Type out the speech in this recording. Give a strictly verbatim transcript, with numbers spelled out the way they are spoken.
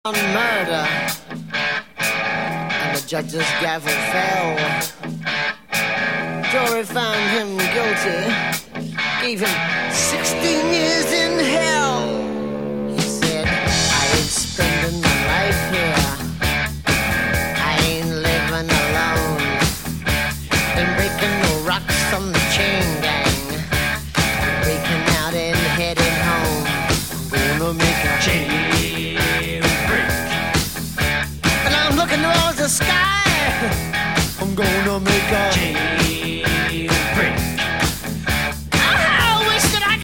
On murder, and the judge's gavel fell. Jury found him guilty, gave him sixteen years in hell. He said, I ain't spending my life here, I ain't living alone, ain't breaking no rocks from the chain gang, I'm breaking out and heading home. I'm gonna make a change. Looking towards the sky.